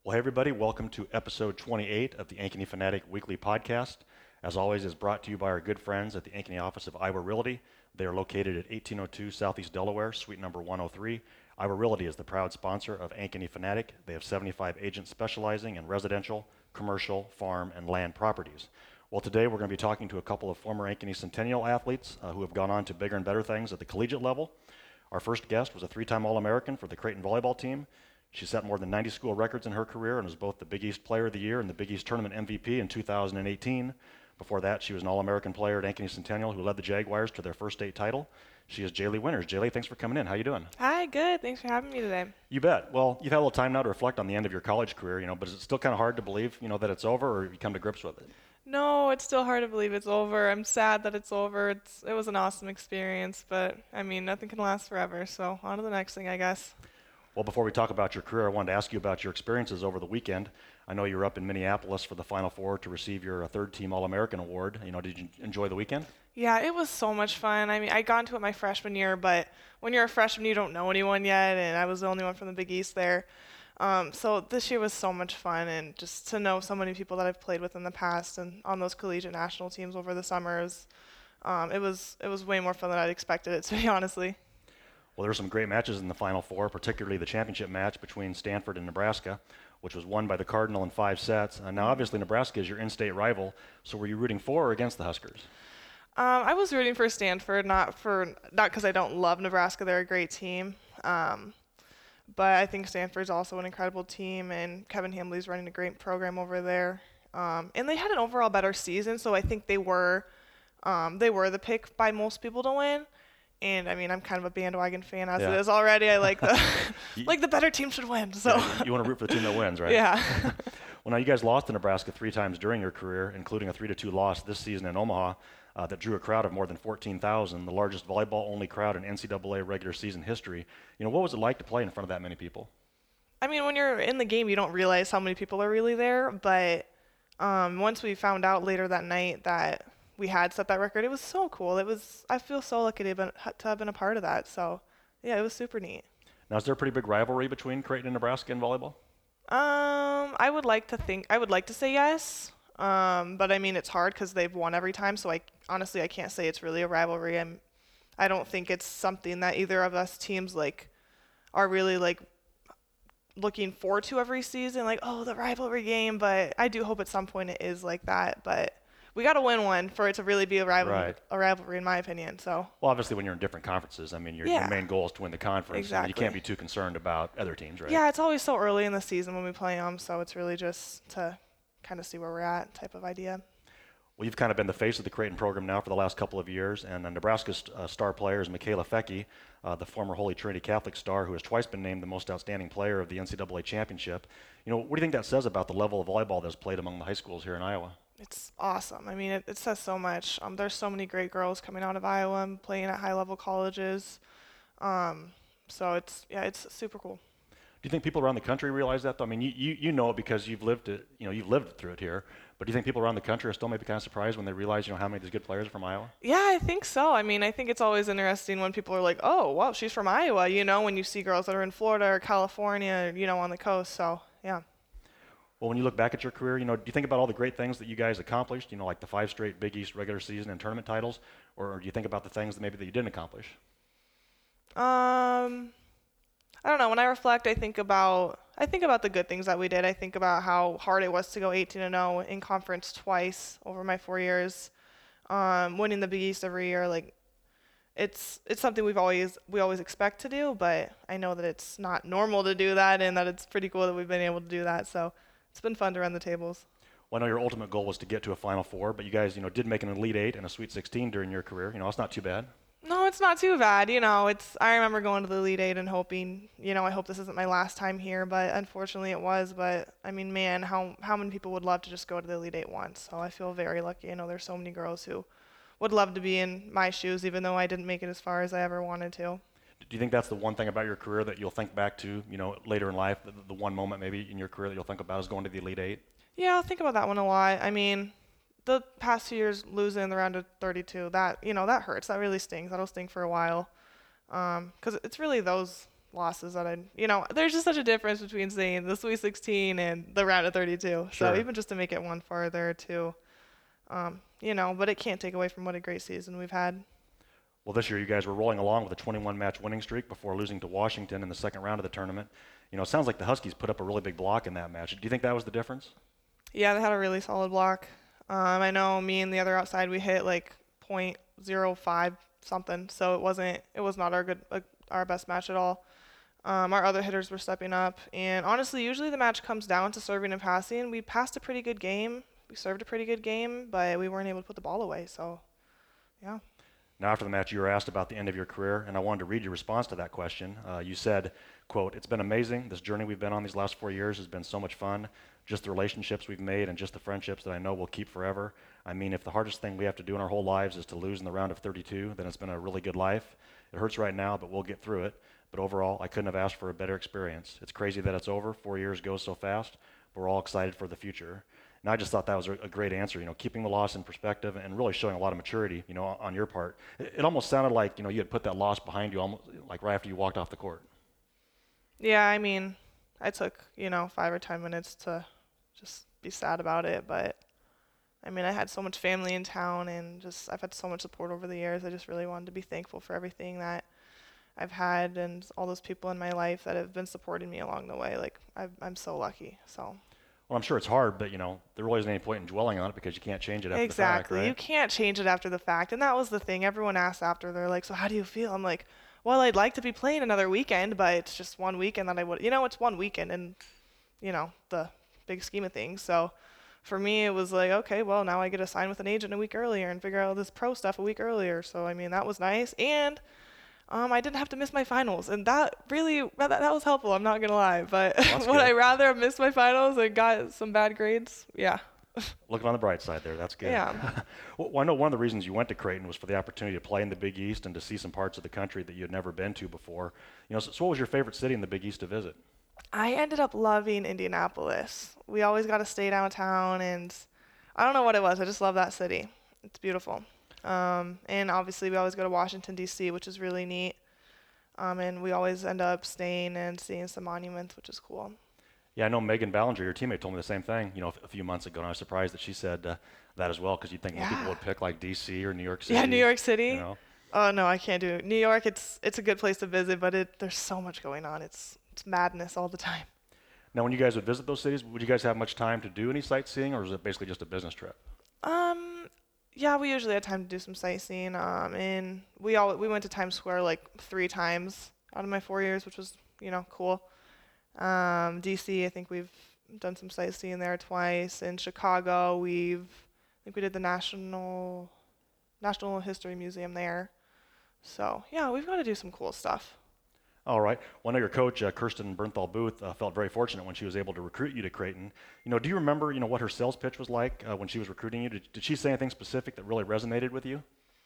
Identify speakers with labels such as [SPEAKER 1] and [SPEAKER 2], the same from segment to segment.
[SPEAKER 1] Well, hey everybody, welcome to episode 28 of the Ankeny Fanatic Weekly Podcast. As always, is brought to you by our good friends at the Ankeny office of Iowa Realty. They are located at 1802 Southeast Delaware, suite number 103. Iowa Realty is the proud sponsor of Ankeny Fanatic. They have 75 agents specializing in residential, commercial, farm, and land properties. Well, today we're going to be talking to a couple of former Ankeny Centennial athletes who have gone on to bigger and better things at the collegiate level. Our first guest was a three-time All-American for the Creighton volleyball team. She set more than 90 school records in her career and was both the Big East Player of the Year and the Big East Tournament MVP in 2018. Before that, she was an All-American player at Ankeny Centennial who led the Jaguars to their first state title. She is Jaylee Winters. Jaylee, thanks for coming in. How you doing?
[SPEAKER 2] Hi, good. Thanks for having me today.
[SPEAKER 1] You bet. Well, you've had a little time now to reflect on the end of your college career, but is it still kind of hard to believe, that it's over, or you come to grips with it?
[SPEAKER 2] No, it's still hard to believe it's over. I'm sad that it's over. It was an awesome experience, but nothing can last forever. So on to the next thing, I guess.
[SPEAKER 1] Well, before we talk about your career, I wanted to ask you about your experiences over the weekend. I know you were up in Minneapolis for the Final Four to receive your third-team All-American award. Did you enjoy the weekend?
[SPEAKER 2] Yeah, it was so much fun. I got into it my freshman year, but when you're a freshman, you don't know anyone yet, and I was the only one from the Big East there. So this year was so much fun, and just to know so many people that I've played with in the past and on those collegiate national teams over the summers, it was way more fun than I'd expected it to be, honestly.
[SPEAKER 1] Well, there were some great matches in the Final Four, particularly the championship match between Stanford and Nebraska, which was won by the Cardinal in 5 sets. Now, obviously, Nebraska is your in-state rival, so were you rooting for or against the Huskers?
[SPEAKER 2] I was rooting for Stanford, not because I don't love Nebraska. They're a great team. But I think Stanford's also an incredible team, and Kevin Hambley's running a great program over there. And they had an overall better season, so I think they were the pick by most people to win. And I'm kind of a bandwagon fan as it is already. I like the better team should win. So
[SPEAKER 1] you want to root for the team that wins, right?
[SPEAKER 2] Yeah.
[SPEAKER 1] Well, now you guys lost to Nebraska 3 times during your career, including a 3-2 loss this season in Omaha that drew a crowd of more than 14,000, the largest volleyball-only crowd in NCAA regular season history. What was it like to play in front of that many people? When
[SPEAKER 2] you're in the game, you don't realize how many people are really there. But once we found out later that night that we had set that record, it was so cool. I feel so lucky to have been a part of that. So, yeah, it was super neat.
[SPEAKER 1] Now, is there a pretty big rivalry between Creighton and Nebraska in volleyball?
[SPEAKER 2] I would like to say yes. But it's hard because they've won every time. So honestly, I can't say it's really a rivalry. I don't think it's something that either of us teams are really looking forward to every season. The rivalry game. But I do hope at some point it is like that. But we got to win one for it to really be a rivalry,
[SPEAKER 1] right.
[SPEAKER 2] A rivalry in my opinion. So.
[SPEAKER 1] Well, obviously, when you're in different conferences, your main goal is to win the conference.
[SPEAKER 2] Exactly.
[SPEAKER 1] You can't be too concerned about other teams, right?
[SPEAKER 2] Yeah, it's always so early in the season when we play them, so it's really just to kind of see where we're at type of idea.
[SPEAKER 1] Well, you've kind of been the face of the Creighton program now for the last couple of years, and Nebraska's star player is Michaela Fecke, the former Holy Trinity Catholic star who has twice been named the most outstanding player of the NCAA championship. What do you think that says about the level of volleyball that's played among the high schools here in Iowa?
[SPEAKER 2] It's awesome. It says so much. There's so many great girls coming out of Iowa and playing at high-level colleges. So it's super cool.
[SPEAKER 1] Do you think people around the country realize that, though? You know it because you've lived it. You've lived through it here. But do you think people around the country are still maybe kind of surprised when they realize, how many of these good players are from Iowa?
[SPEAKER 2] Yeah, I think so. I think it's always interesting when people are like, oh, wow, she's from Iowa. When you see girls that are in Florida or California, on the coast. So yeah.
[SPEAKER 1] Well, when you look back at your career, do you think about all the great things that you guys accomplished? Like the 5 straight Big East regular season and tournament titles, or do you think about the things that maybe you didn't accomplish?
[SPEAKER 2] I don't know. When I reflect, I think about the good things that we did. I think about how hard it was to go 18-0 in conference twice over my 4 years, winning the Big East every year. It's something we always expect to do, but I know that it's not normal to do that, and that it's pretty cool that we've been able to do that. So it's been fun to run the tables.
[SPEAKER 1] Well, I know your ultimate goal was to get to a Final Four, but you guys, did make an Elite 8 and a Sweet 16 during your career. That's not too bad.
[SPEAKER 2] No, it's not too bad. I remember going to the Elite 8 and hoping, I hope this isn't my last time here, but unfortunately it was. But man, how many people would love to just go to the Elite 8 once? So I feel very lucky. I know there's so many girls who would love to be in my shoes, even though I didn't make it as far as I ever wanted to.
[SPEAKER 1] Do you think that's the one thing about your career that you'll think back to, later in life, the one moment maybe in your career that you'll think about is going to the Elite 8?
[SPEAKER 2] Yeah, I'll think about that one a lot. The past 2 years losing in the round of 32, that hurts. That really stings. That'll sting for a while. Because it's really those losses that there's just such a difference between saying the Sweet 16 and the round of 32.
[SPEAKER 1] Sure.
[SPEAKER 2] So even just to make it one farther too, but it can't take away from what a great season we've had.
[SPEAKER 1] Well, this year you guys were rolling along with a 21-match winning streak before losing to Washington in the second round of the tournament. It sounds like the Huskies put up a really big block in that match. Do you think that was the difference?
[SPEAKER 2] Yeah, they had a really solid block. I know me and the other outside, we hit like .05 something, so it was not our best match at all. Our other hitters were stepping up, and honestly, usually the match comes down to serving and passing. We passed a pretty good game. We served a pretty good game, but we weren't able to put the ball away, so yeah.
[SPEAKER 1] Now, after the match, you were asked about the end of your career, and I wanted to read your response to that question. You said, quote, "It's been amazing. This journey we've been on these last 4 years has been so much fun. Just the relationships we've made and just the friendships that I know we'll keep forever. I mean, if the hardest thing we have to do in our whole lives is to lose in the round of 32, then it's been a really good life. It hurts right now, but we'll get through it. But overall, I couldn't have asked for a better experience. It's crazy that it's over. 4 years goes so fast, but we're all excited for the future." And I just thought that was a great answer, keeping the loss in perspective and really showing a lot of maturity, on your part. It almost sounded like, you had put that loss behind you almost like right after you walked off the court.
[SPEAKER 2] Yeah, I mean, I took, 5 or 10 minutes to just be sad about it, but I mean, I had so much family in town and I've had so much support over the years. I just really wanted to be thankful for everything that I've had and all those people in my life that have been supporting me along the way. Like, I'm so lucky, so.
[SPEAKER 1] Well, I'm sure it's hard, but, there really isn't any point in dwelling on it because you can't change it after the fact, right?
[SPEAKER 2] Exactly. You can't change it after the fact. And that was the thing. Everyone asked after. They're like, "So how do you feel?" I'm like, "Well, I'd like to be playing another weekend, but it's just one weekend that I would, it's one weekend in, the big scheme of things." So for me, it was like, okay, well, now I get to sign with an agent a week earlier and figure out this pro stuff a week earlier. So, I mean, that was nice. And I didn't have to miss my finals, and that really that was helpful. I'm not gonna lie, but would I rather have missed my finals and got some bad grades? Yeah.
[SPEAKER 1] Looking on the bright side there, that's good.
[SPEAKER 2] Yeah.
[SPEAKER 1] Well, I know one of the reasons you went to Creighton was for the opportunity to play in the Big East and to see some parts of the country that you had never been to before. So what was your favorite city in the Big East to visit?
[SPEAKER 2] I ended up loving Indianapolis. We always got to stay downtown, and I don't know what it was. I just love that city. It's beautiful. And obviously we always go to Washington, D.C., which is really neat. And we always end up staying and seeing some monuments, which is cool.
[SPEAKER 1] Yeah, I know Megan Ballinger, your teammate, told me the same thing, a few months ago, and I was surprised that she said that as well, because you'd think most people would pick like D.C. or New York City.
[SPEAKER 2] Yeah, New York City. Oh, no, I can't do it. New York, it's a good place to visit, but there's so much going on. It's madness all the time.
[SPEAKER 1] Now, when you guys would visit those cities, would you guys have much time to do any sightseeing, or was it basically just a business trip?
[SPEAKER 2] Yeah, we usually had time to do some sightseeing. And we went to Times Square like 3 times out of my 4 years, which was, cool. DC, I think we've done some sightseeing there twice. In Chicago, I think we did the National History Museum there. So yeah, we've got to do some cool stuff.
[SPEAKER 1] All right. Well, I know your coach, Kirsten Bernthal Booth, felt very fortunate when she was able to recruit you to Creighton. Do you remember, what her sales pitch was like when she was recruiting you? Did she say anything specific that really resonated with you?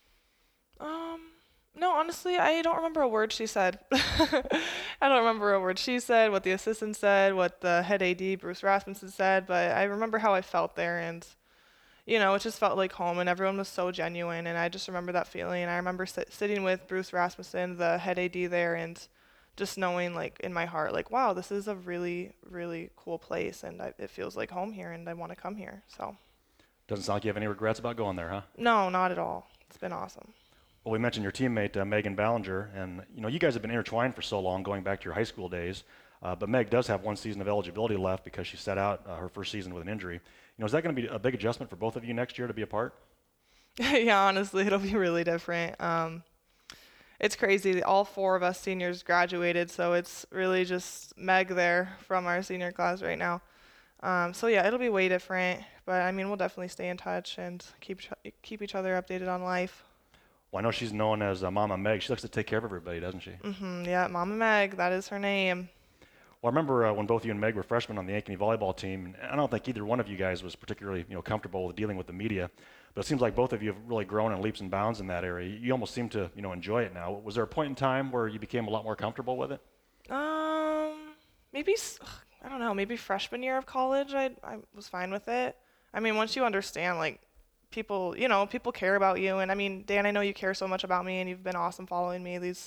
[SPEAKER 2] No, honestly, I don't remember a word she said. I don't remember a word she said, what the assistant said, what the head AD, Bruce Rasmussen, said, but I remember how I felt there, and, it just felt like home, and everyone was so genuine, and I just remember that feeling. I remember sitting with Bruce Rasmussen, the head AD there, and just knowing, like, in my heart, like, wow, this is a really, really cool place, and it feels like home here, and I want to come here, so.
[SPEAKER 1] Doesn't sound like you have any regrets about going there, huh?
[SPEAKER 2] No, not at all. It's been awesome.
[SPEAKER 1] Well, we mentioned your teammate, Megan Ballinger, and, you guys have been intertwined for so long, going back to your high school days, but Meg does have 1 season of eligibility left because she sat out her first season with an injury. Is that going to be a big adjustment for both of you next year to be apart?
[SPEAKER 2] Yeah, honestly, it'll be really different. It's crazy. All 4 of us seniors graduated, so it's really just Meg there from our senior class right now. So yeah, it'll be way different, but I mean, we'll definitely stay in touch and keep each other updated on life.
[SPEAKER 1] Well, I know she's known as Mama Meg. She likes to take care of everybody, doesn't she?
[SPEAKER 2] Yeah, Mama Meg, that is her name.
[SPEAKER 1] Well, I remember when both you and Meg were freshmen on the Ankeny volleyball team, and I don't think either one of you guys was particularly, comfortable with dealing with the media, but it seems like both of you have really grown in leaps and bounds in that area. You almost seem to, enjoy it now. Was there a point in time where you became a lot more comfortable with it?
[SPEAKER 2] Maybe, I don't know, maybe freshman year of college, I was fine with it. I mean, once you understand, like, people care about you, and I mean, Dan, I know you care so much about me, and you've been awesome following me these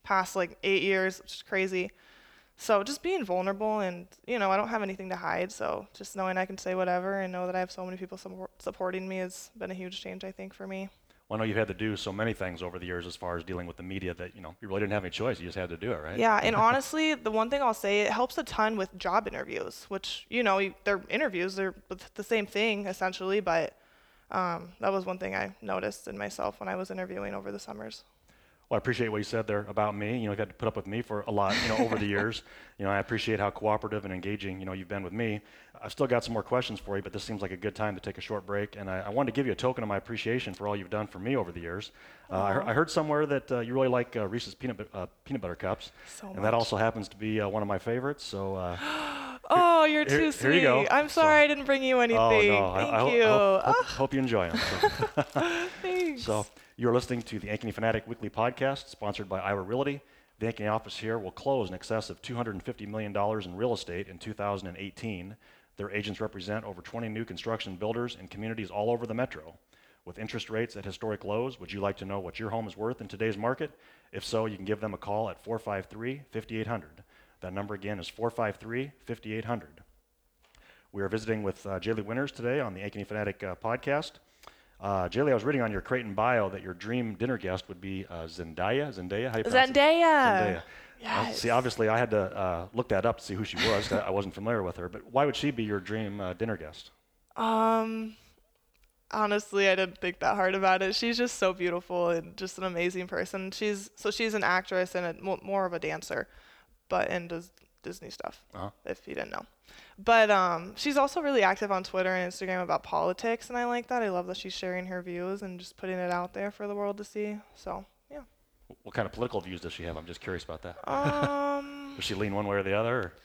[SPEAKER 2] past like 8 years, which is crazy. So just being vulnerable and, I don't have anything to hide. So just knowing I can say whatever and know that I have so many people supporting me has been a huge change, I think, for me.
[SPEAKER 1] Well, I know you've had to do so many things over the years as far as dealing with the media that, you really didn't have any choice. You just had to do it, right?
[SPEAKER 2] Yeah, and honestly, the one thing I'll say, it helps a ton with job interviews, which, they're interviews, they're the same thing essentially, but that was one thing I noticed in myself when I was interviewing over the summers.
[SPEAKER 1] Well, I appreciate what you said there about me. You've had to put up with me for a lot, over the years. I appreciate how cooperative and engaging, you've been with me. I've still got some more questions for you, but this seems like a good time to take a short break. And I wanted to give you a token of my appreciation for all you've done for me over the years. I heard somewhere that you really like Reese's peanut butter cups.
[SPEAKER 2] So much.
[SPEAKER 1] And that also happens to be one of my favorites. So.
[SPEAKER 2] Oh, you're too sweet.
[SPEAKER 1] Here you go.
[SPEAKER 2] I'm sorry I didn't bring you anything.
[SPEAKER 1] Oh, no.
[SPEAKER 2] Thank you.
[SPEAKER 1] I hope you enjoy them. So.
[SPEAKER 2] Thanks.
[SPEAKER 1] So you're listening to the Ankeny Fanatic Weekly Podcast, sponsored by Iowa Realty. The Ankeny office here will close in excess of $250 million in real estate in 2018. Their agents represent over 20 new construction builders in communities all over the metro. With interest rates at historic lows, would you like to know what your home is worth in today's market? If so, you can give them a call at 453-5800. That number again is 453-5800. We are visiting with Jaylee Winters today on the Ankeny Fanatic podcast. Jaylee, I was reading on your Creighton bio that your dream dinner guest would be Zendaya. Zendaya? How do you pronounce it?
[SPEAKER 2] Zendaya. Yes.
[SPEAKER 1] See, obviously, I had to look that up to see who she was. I wasn't familiar with her. But why would she be your dream dinner guest?
[SPEAKER 2] Honestly, I didn't think that hard about it. She's just so beautiful and just an amazing person. She's an actress and more of a dancer, but does Disney stuff, if you didn't know. But she's also really active on Twitter and Instagram about politics, and I like that. I love that she's sharing her views and just putting it out there for the world to see. So, yeah.
[SPEAKER 1] What kind of political views does she have? I'm just curious about that. Does she lean one way or the other?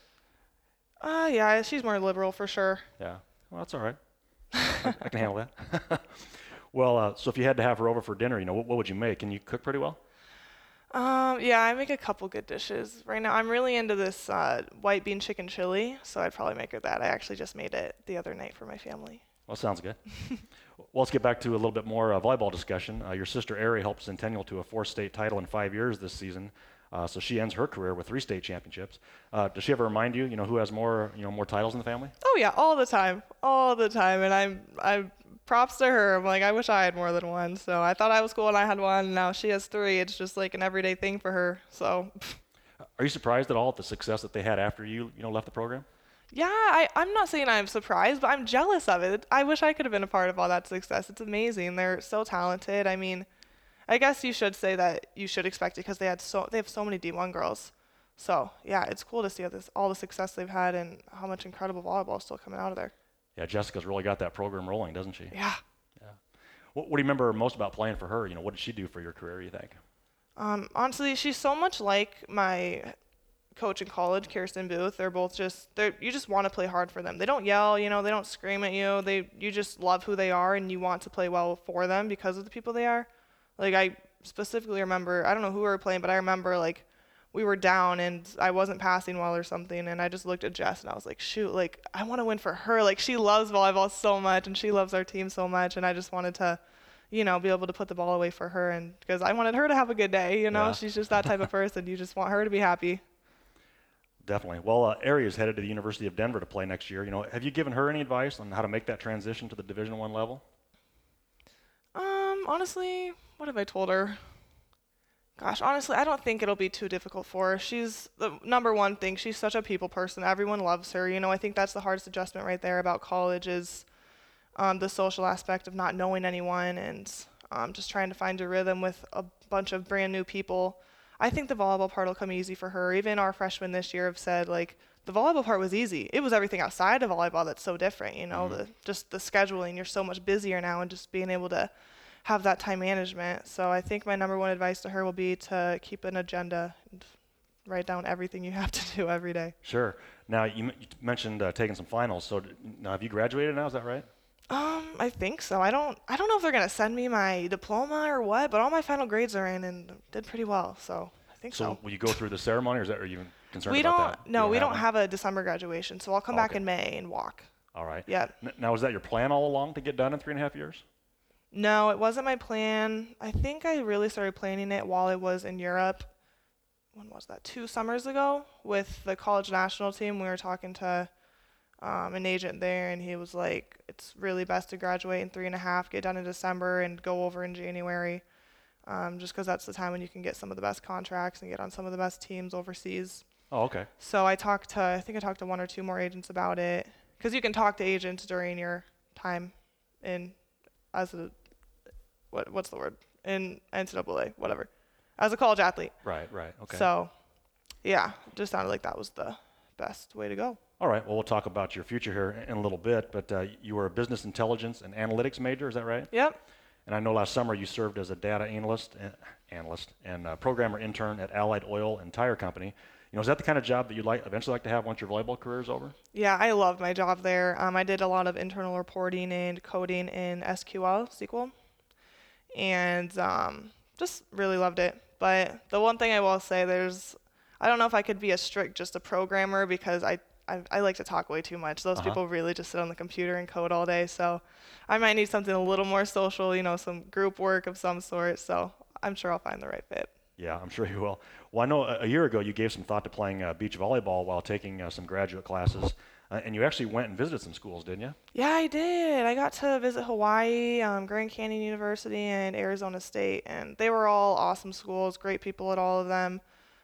[SPEAKER 2] Yeah, she's more liberal for sure.
[SPEAKER 1] Yeah. Well, that's all right. I can handle that. Well, so if you had to have her over for dinner, what would you make? Can you cook pretty well?
[SPEAKER 2] Yeah, I make a couple good dishes. Right now, I'm really into this white bean chicken chili, so I'd probably make her that. I actually just made it the other night for my family.
[SPEAKER 1] Well, sounds good. Well, let's get back to a little bit more volleyball discussion. Your sister, Ari, helped Centennial to a 4th state title in 5 years this season, so she ends her career with 3 state championships. Does she ever remind you, who has more titles in the family?
[SPEAKER 2] Oh, yeah, all the time. And I'm props to her. I'm like, I wish I had more than one. So I thought I was cool and I had one. And now she has 3. It's just like an everyday thing for her. So.
[SPEAKER 1] Are you surprised at all at the success that they had after you left the program?
[SPEAKER 2] Yeah, I'm not saying I'm surprised, but I'm jealous of it. I wish I could have been a part of all that success. It's amazing. They're so talented. I mean, I guess you should say that you should expect it because they have so many D1 girls. So yeah, it's cool to see all the success they've had and how much incredible volleyball is still coming out of there.
[SPEAKER 1] Yeah, Jessica's really got that program rolling, doesn't she?
[SPEAKER 2] Yeah.
[SPEAKER 1] Yeah. What do you remember most about playing for her? What did she do for your career, you think?
[SPEAKER 2] Honestly, she's so much like my coach in college, Kirsten Booth. They're both you just want to play hard for them. They don't yell, they don't scream at you. You just love who they are and you want to play well for them because of the people they are. Like I specifically remember, I don't know who we were playing, but I remember like we were down and I wasn't passing well or something, and I just looked at Jess and I was like, shoot, like I want to win for her. Like she loves volleyball so much and she loves our team so much, and I just wanted to, be able to put the ball away for her, and because I wanted her to have a good day,
[SPEAKER 1] Yeah.
[SPEAKER 2] She's just that type of person. You just want her to be happy.
[SPEAKER 1] Definitely. Well, Ari is headed to the University of Denver to play next year. Have you given her any advice on how to make that transition to the Division I level?
[SPEAKER 2] Honestly, what have I told her? Gosh, honestly, I don't think it'll be too difficult for her. She's the number one thing. She's such a people person. Everyone loves her. I think that's the hardest adjustment right there about college is the social aspect of not knowing anyone and just trying to find a rhythm with a bunch of brand new people. I think the volleyball part will come easy for her. Even our freshmen this year have said, like, the volleyball part was easy. It was everything outside of volleyball that's so different, just the scheduling. You're so much busier now, and just being able to have that time management. So I think my number one advice to her will be to keep an agenda and write down everything you have to do every day.
[SPEAKER 1] Sure. Now, you mentioned taking some finals. So now have you graduated now? Is that right?
[SPEAKER 2] I think so. I don't know if they're going to send me my diploma or what, but all my final grades are in and did pretty well. So I think so.
[SPEAKER 1] So will you go through the ceremony, or are you concerned
[SPEAKER 2] we
[SPEAKER 1] about that?
[SPEAKER 2] No, we don't have a December graduation. So I'll come back
[SPEAKER 1] Okay.
[SPEAKER 2] in May and walk.
[SPEAKER 1] All right.
[SPEAKER 2] Yeah.
[SPEAKER 1] Now, was that your plan all along to get done in 3.5 years?
[SPEAKER 2] No, it wasn't my plan. I think I really started planning it while I was in Europe. when was that? 2 summers ago with the college national team. We were talking to an agent there, and he was like, it's really best to graduate in 3.5, get done in December, and go over in January, just because that's the time when you can get some of the best contracts and get on some of the best teams overseas.
[SPEAKER 1] Oh, okay.
[SPEAKER 2] So I think I talked to 1 or 2 more agents about it, because you can talk to agents during your time in, as a, what's the word? In NCAA, whatever, as a college athlete.
[SPEAKER 1] Right, okay.
[SPEAKER 2] So, yeah, just sounded like that was the best way to go.
[SPEAKER 1] All right, well, we'll talk about your future here in a little bit, but you were a business intelligence and analytics major, is that right?
[SPEAKER 2] Yep.
[SPEAKER 1] And I know last summer you served as a data analyst and programmer intern at Allied Oil and Tire Company. Is that the kind of job that you'd eventually like to have once your volleyball career is over?
[SPEAKER 2] Yeah, I loved my job there. I did a lot of internal reporting and coding in SQL, and just really loved it. But the one thing I will say, I don't know if I could be just a programmer, because I like to talk way too much. Those people really just sit on the computer and code all day. So I might need something a little more social, some group work of some sort. So I'm sure I'll find the right fit.
[SPEAKER 1] Yeah, I'm sure you will. Well, I know a year ago you gave some thought to playing beach volleyball while taking some graduate classes, and you actually went and visited some schools, didn't you?
[SPEAKER 2] Yeah, I did. I got to visit Hawaii, Grand Canyon University, and Arizona State, and they were all awesome schools, great people at all of them.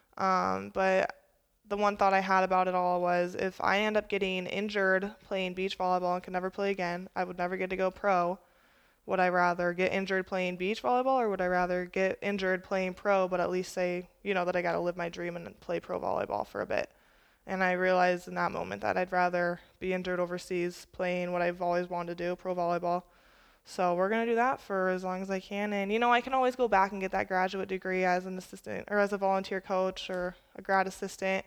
[SPEAKER 2] But the one thought I had about it all was, if I end up getting injured playing beach volleyball and can never play again, I would never get to go pro. Would I rather get injured playing beach volleyball, or would I rather get injured playing pro, but at least say, that I got to live my dream and play pro volleyball for a bit? And I realized in that moment that I'd rather be injured overseas playing what I've always wanted to do, pro volleyball. So we're going to do that for as long as I can. And, I can always go back and get that graduate degree as an assistant or as a volunteer coach or a grad assistant.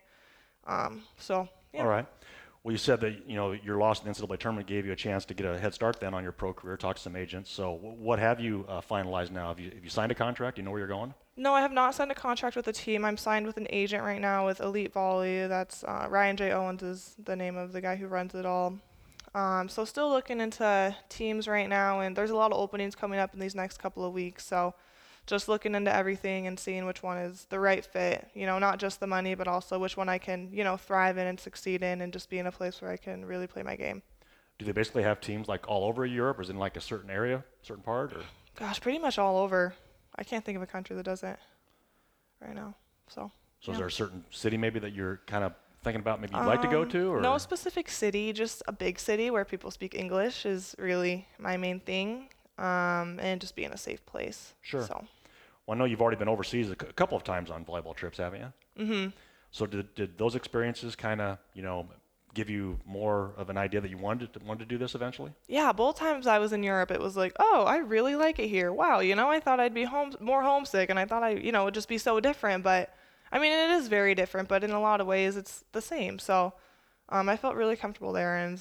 [SPEAKER 2] So, yeah.
[SPEAKER 1] All right. Well, you said that, your loss in the NCAA tournament gave you a chance to get a head start then on your pro career, talk to some agents. So what have you finalized now? Have you signed a contract? Do you know where you're going?
[SPEAKER 2] No, I have not signed a contract with a team. I'm signed with an agent right now with Elite Volley. That's Ryan J. Owens is the name of the guy who runs it all. So still looking into teams right now, and there's a lot of openings coming up in these next couple of weeks. So just looking into everything and seeing which one is the right fit, not just the money, but also which one I can, thrive in and succeed in, and just be in a place where I can really play my game.
[SPEAKER 1] Do they basically have teams like all over Europe, or is it in like a certain area, certain part? Or?
[SPEAKER 2] Gosh, pretty much all over. I can't think of a country that does it right now. So
[SPEAKER 1] yeah. Is there a certain city maybe that you're kind of thinking about maybe you'd like to go to? Or?
[SPEAKER 2] No specific city, just a big city where people speak English is really my main thing, and just be in a safe place.
[SPEAKER 1] Sure.
[SPEAKER 2] So.
[SPEAKER 1] Well, I know you've already been overseas a couple of times on volleyball trips, haven't you?
[SPEAKER 2] Mm-hmm.
[SPEAKER 1] So did those experiences kind of, give you more of an idea that you wanted to do this eventually?
[SPEAKER 2] Yeah, both times I was in Europe, it was like, oh, I really like it here. Wow, I thought I'd be more homesick, and I thought it would just be so different. But, I mean, it is very different, but in a lot of ways it's the same. So I felt really comfortable there, and,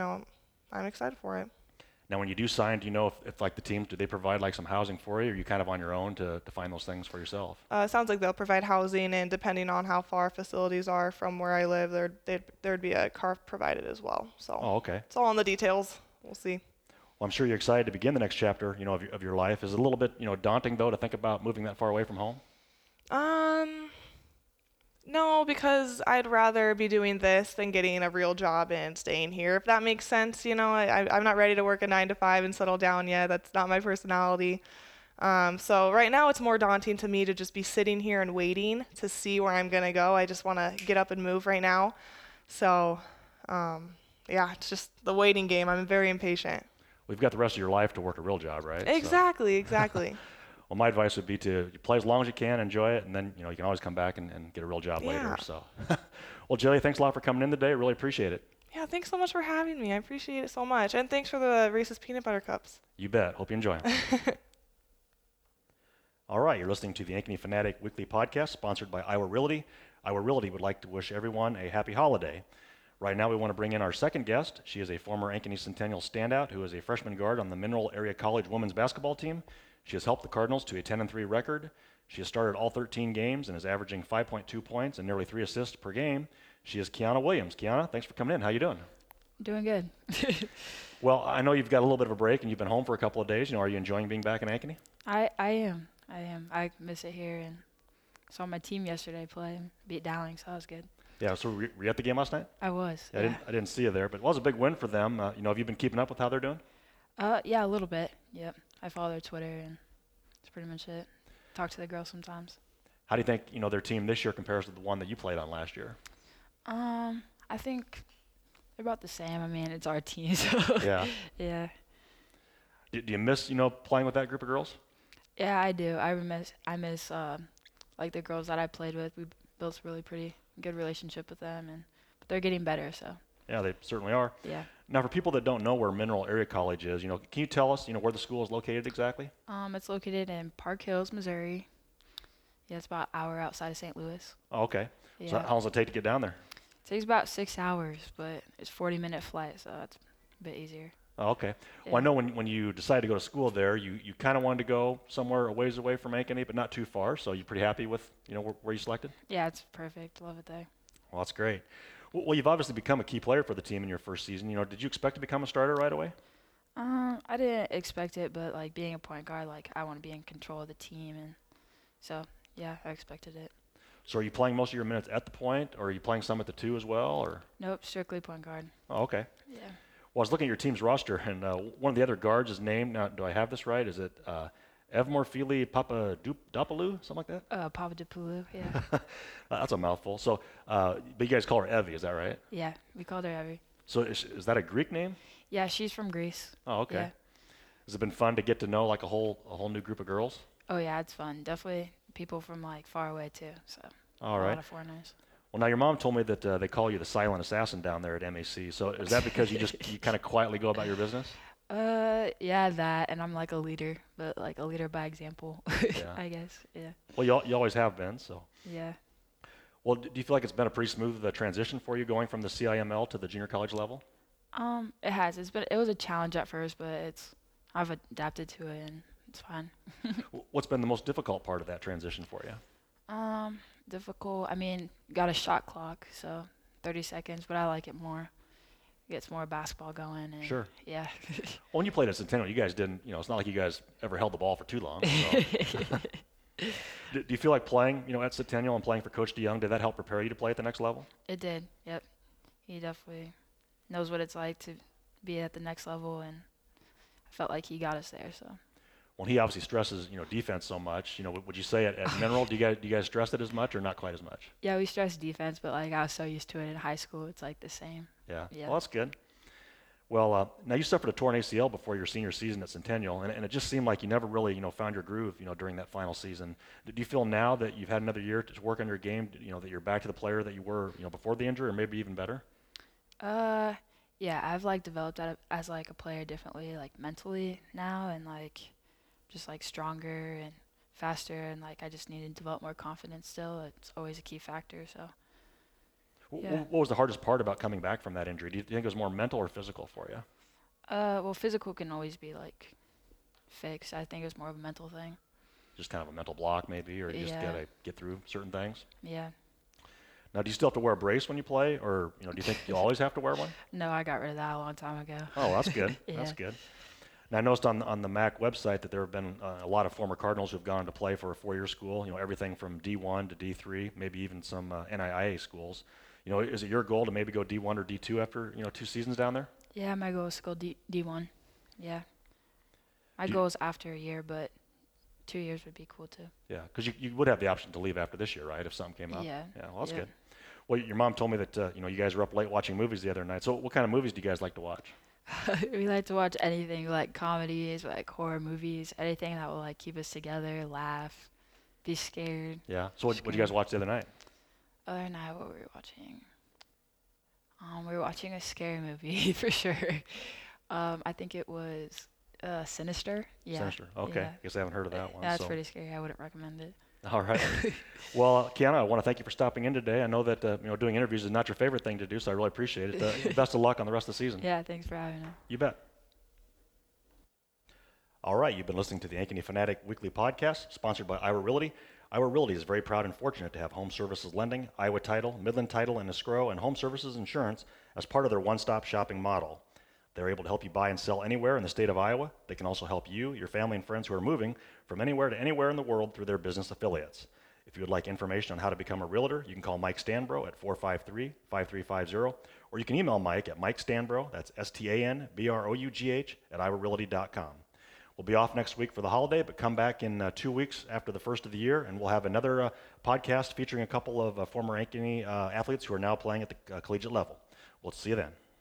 [SPEAKER 2] I'm excited for it.
[SPEAKER 1] Now, when you do sign, do you know if like the teams, do they provide like some housing for you, or are you kind of on your own to find those things for yourself?
[SPEAKER 2] It sounds like they'll provide housing, and depending on how far facilities are from where I live, there'd be a car provided as well. So
[SPEAKER 1] okay.
[SPEAKER 2] It's all in the details. We'll see.
[SPEAKER 1] Well, I'm sure you're excited to begin the next chapter, of your life. Is it a little bit, daunting though to think about moving that far away from home?
[SPEAKER 2] No, because I'd rather be doing this than getting a real job and staying here, if that makes sense. I'm not ready to work a 9 to 5 and settle down yet. That's not my personality. So right now it's more daunting to me to just be sitting here and waiting to see where I'm going to go. I just want to get up and move right now. So, yeah, it's just the waiting game. I'm very impatient.
[SPEAKER 1] We've got the rest of your life to work a real job, right?
[SPEAKER 2] Exactly.
[SPEAKER 1] Well, my advice would be to play as long as you can, enjoy it, and then you can always come back and get a real job later. So, well, Jilly, thanks a lot for coming in today. I really appreciate it.
[SPEAKER 2] Yeah, thanks so much for having me. I appreciate it so much, and thanks for the Reese's Peanut Butter Cups.
[SPEAKER 1] You bet. Hope you enjoy them. All right, you're listening to the Ankeny Fanatic Weekly Podcast, sponsored by Iowa Realty. Iowa Realty would like to wish everyone a happy holiday. Right now, we want to bring in our second guest. She is a former Ankeny Centennial standout who is a freshman guard on the Mineral Area College women's basketball team. She has helped the Cardinals to a 10-3 record. She has started all 13 games and is averaging 5.2 points and nearly 3 assists per game. She is Kiana Williams. Kiana, thanks for coming in. How you doing?
[SPEAKER 3] Doing good.
[SPEAKER 1] Well, I know you've got a little bit of a break and you've been home for a couple of days. Are you enjoying being back in Ankeny?
[SPEAKER 3] I am. I miss it here, and saw my team yesterday play and beat Dowling, so that was good.
[SPEAKER 1] Yeah, so were you at the game last night?
[SPEAKER 3] I was.
[SPEAKER 1] Yeah,
[SPEAKER 3] Yeah.
[SPEAKER 1] I didn't see you there, but it was a big win for them. Have you been keeping up with how they're doing?
[SPEAKER 3] Yeah, a little bit. Yep. I follow their Twitter, and that's pretty much it. Talk to the girls sometimes.
[SPEAKER 1] How do you think their team this year compares to the one that you played on last year?
[SPEAKER 3] I think they're about the same. I mean, it's our team, so
[SPEAKER 1] Yeah.
[SPEAKER 3] yeah.
[SPEAKER 1] Do you miss playing with that group of girls?
[SPEAKER 3] Yeah, I do. I miss like the girls that I played with. We built a really pretty good relationship with them, but they're getting better. So
[SPEAKER 1] Yeah, they certainly are.
[SPEAKER 3] yeah.
[SPEAKER 1] Now, for people that don't know where Mineral Area College is, can you tell us where the school is located exactly?
[SPEAKER 3] It's located in Park Hills, Missouri. Yeah, it's about an hour outside of St. Louis.
[SPEAKER 1] Oh, okay.
[SPEAKER 3] Yeah.
[SPEAKER 1] So how long does it take to get down there?
[SPEAKER 3] It takes about 6 hours, but it's 40-minute flight, so it's a bit easier.
[SPEAKER 1] Oh, okay.
[SPEAKER 3] Yeah.
[SPEAKER 1] Well, I know when you decided to go to school there, you kind of wanted to go somewhere a ways away from Ankeny, but not too far. So you're pretty happy with where you selected?
[SPEAKER 3] Yeah, it's perfect. Love it there.
[SPEAKER 1] Well, that's great. Well, you've obviously become a key player for the team in your first season. Did you expect to become a starter right away?
[SPEAKER 3] I didn't expect it, but like being a point guard, like I want to be in control of the team, and so yeah, I expected it.
[SPEAKER 1] So are you playing most of your minutes at the point, or are you playing some at the two as well? Or
[SPEAKER 3] Nope, strictly point guard.
[SPEAKER 1] Oh, okay.
[SPEAKER 3] Yeah.
[SPEAKER 1] Well, I was looking at your team's roster, and one of the other guards is named. Now, do I have this right? Is it Evmor Fili Papadopoulou, something like that?
[SPEAKER 3] Papadopoulou, yeah.
[SPEAKER 1] That's a mouthful. So, but you guys call her Evie, is that right?
[SPEAKER 3] Yeah, we called her Evie.
[SPEAKER 1] So is that a Greek name?
[SPEAKER 3] Yeah, she's from Greece.
[SPEAKER 1] Oh, okay.
[SPEAKER 3] Yeah.
[SPEAKER 1] Has it been fun to get to know like a whole new group of girls?
[SPEAKER 3] Oh yeah, it's fun. Definitely people from like far away too. So
[SPEAKER 1] All
[SPEAKER 3] a
[SPEAKER 1] right.
[SPEAKER 3] lot of foreigners.
[SPEAKER 1] Well, now your mom told me that they call you the silent assassin down there at MAC. So is that because you kind of quietly go about your business?
[SPEAKER 3] Yeah, that, and I'm like a leader, but like a leader by example,
[SPEAKER 1] Yeah.
[SPEAKER 3] I guess. Yeah.
[SPEAKER 1] Well, you always have been. So.
[SPEAKER 3] Yeah.
[SPEAKER 1] Well, do you feel like it's been a pretty smooth transition for you going from the CIML to the junior college level?
[SPEAKER 3] It has. It was a challenge at first, but I've adapted to it and it's fine.
[SPEAKER 1] What's been the most difficult part of that transition for you?
[SPEAKER 3] Difficult. I mean, got a shot clock, so 30 seconds, but I like it more. Gets more basketball going. And
[SPEAKER 1] Sure.
[SPEAKER 3] Yeah.
[SPEAKER 1] Well, when you played at Centennial, you guys didn't, it's not like you guys ever held the ball for too long. So. Do you feel like playing, at Centennial and playing for Coach DeYoung, did that help prepare you to play at the next level?
[SPEAKER 3] It did. Yep. He definitely knows what it's like to be at the next level, and I felt like he got us there. So.
[SPEAKER 1] Well, he obviously stresses, defense so much. Would you say at Mineral, do you guys stress it as much or not quite as much?
[SPEAKER 3] Yeah, we stress defense, but like I was so used to it in high school, it's like the same.
[SPEAKER 1] Yeah.
[SPEAKER 3] Yeah.
[SPEAKER 1] Well, that's good. Well, now you suffered a torn ACL before your senior season at Centennial, and it just seemed like you never really, found your groove, during that final season. Do you feel now that you've had another year to work on your game, that you're back to the player that you were, before the injury, or maybe even better?
[SPEAKER 3] Yeah, I've like developed as like a player differently, like mentally now, and like just like stronger and faster, and like I just need to develop more confidence still. It's always a key factor, so. Yeah.
[SPEAKER 1] What was the hardest part about coming back from that injury? Do you think it was more mental or physical for you?
[SPEAKER 3] Well, physical can always be like fixed. I think it was more of a mental thing.
[SPEAKER 1] Just kind of a mental block maybe, or you just
[SPEAKER 3] Yeah.
[SPEAKER 1] gotta get through certain things?
[SPEAKER 3] Yeah.
[SPEAKER 1] Now, do you still have to wear a brace when you play, or do you think you'll always have to wear one?
[SPEAKER 3] No, I got rid of that a long time ago.
[SPEAKER 1] Oh, that's good.
[SPEAKER 3] Yeah.
[SPEAKER 1] That's good. Now, I noticed on the MAC website that there have been a lot of former Cardinals who've gone on to play for a four-year school, everything from D1 to D3, maybe even some NAIA schools. Is it your goal to maybe go D1 or D2 after, 2 seasons down there?
[SPEAKER 3] Yeah, my goal is to go D1. Yeah. My goal is after a year, but 2 years would be cool too.
[SPEAKER 1] Yeah, because you would have the option to leave after this year, right, if something came up?
[SPEAKER 3] Yeah.
[SPEAKER 1] Yeah, well, that's
[SPEAKER 3] Yeah.
[SPEAKER 1] good. Well, your mom told me that, you guys were up late watching movies the other night. So what kind of movies do you guys like to watch?
[SPEAKER 3] We like to watch anything, like comedies, like horror movies, anything that will like keep us together, laugh, be scared.
[SPEAKER 1] Yeah. So what did you guys watch the other night?
[SPEAKER 3] Other night, what were we watching? We were watching a scary movie for sure. I think it was Sinister. Yeah.
[SPEAKER 1] Sinister. Okay.
[SPEAKER 3] Yeah.
[SPEAKER 1] Guess I haven't heard of that one.
[SPEAKER 3] Yeah, that's
[SPEAKER 1] so.
[SPEAKER 3] pretty scary. I wouldn't recommend it.
[SPEAKER 1] All right. Well, Kiana, I want to thank you for stopping in today. I know that doing interviews is not your favorite thing to do, so I really appreciate it. Best of luck on the rest of the season.
[SPEAKER 3] Yeah, thanks for having me.
[SPEAKER 1] You bet. All right, you've been listening to the Ankeny Fanatic Weekly Podcast, sponsored by Iowa Realty. Iowa Realty is very proud and fortunate to have Home Services Lending, Iowa Title, Midland Title and Escrow, and Home Services Insurance as part of their one-stop shopping model. They're able to help you buy and sell anywhere in the state of Iowa. They can also help you, your family, and friends who are moving from anywhere to anywhere in the world through their business affiliates. If you would like information on how to become a realtor, you can call Mike Stanbro at 453-5350, or you can email Mike at mikestanbro, that's STANBROUGH, at iwarealty.com. We'll be off next week for the holiday, but come back in 2 weeks after the first of the year, and we'll have another podcast featuring a couple of former Ankeny athletes who are now playing at the collegiate level. We'll see you then.